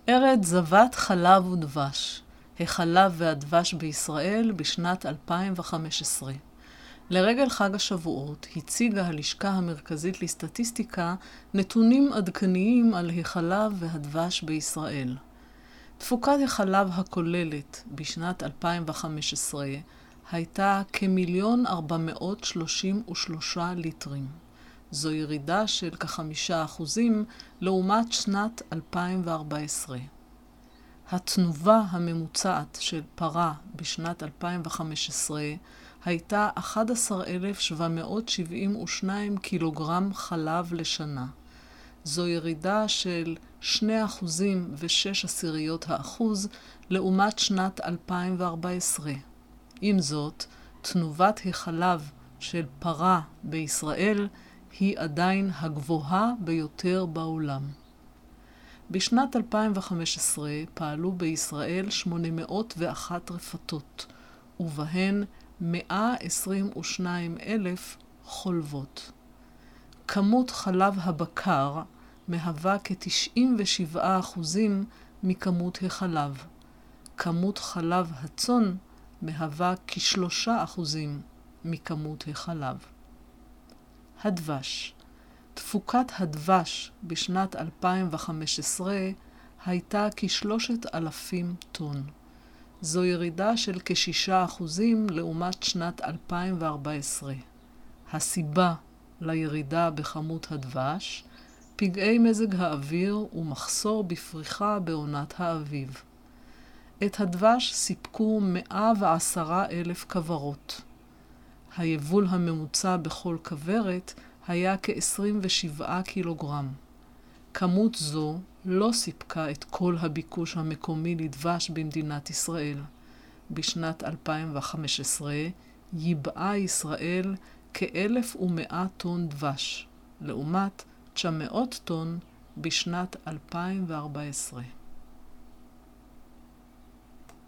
ארץ זבת חלב ודבש, החלב והדבש בישראל בשנת 2015. לרגל חג השבועות הציגה הלשכה המרכזית לסטטיסטיקה נתונים עדכניים על החלב והדבש בישראל. תפוקת החלב הכוללת בשנת 2015 הייתה כ1,433,000 ליטרים. זו ירידה של כ5% לעומת שנת 2014. התנובה הממוצעת של פרה בשנת 2015 הייתה 11,772 קילוגרם חלב לשנה. זו ירידה של 2.6% לעומת שנת 2014. עם זאת, תנובת החלב של פרה בישראל היא עדיין הגבוהה ביותר בעולם. בשנת 2015 פעלו בישראל 801 רפתות, ובהן 122,000 חולבות. כמות חלב הבקר מהווה כ97% מכמות החלב. כמות חלב הצאן מהווה כ3% מכמות החלב. הדבש. תפוקת הדבש בשנת 2015 הייתה כ3,000 טון. זו ירידה של כ6% לעומת שנת 2014. הסיבה לירידה בכמות הדבש, פגעי מזג האוויר ומחסור בפריחה בעונת האביב. את הדבש סיפקו 110,000 כוורות. היבול הממוצע בכל כוורת היה כ27 קילוגרם. כמות זו לא סיפקה את כל הביקוש המקומי לדבש במדינת ישראל. בשנת 2015 ייבאה ישראל כ1,100 טון דבש, לעומת 900 טון בשנת 2014.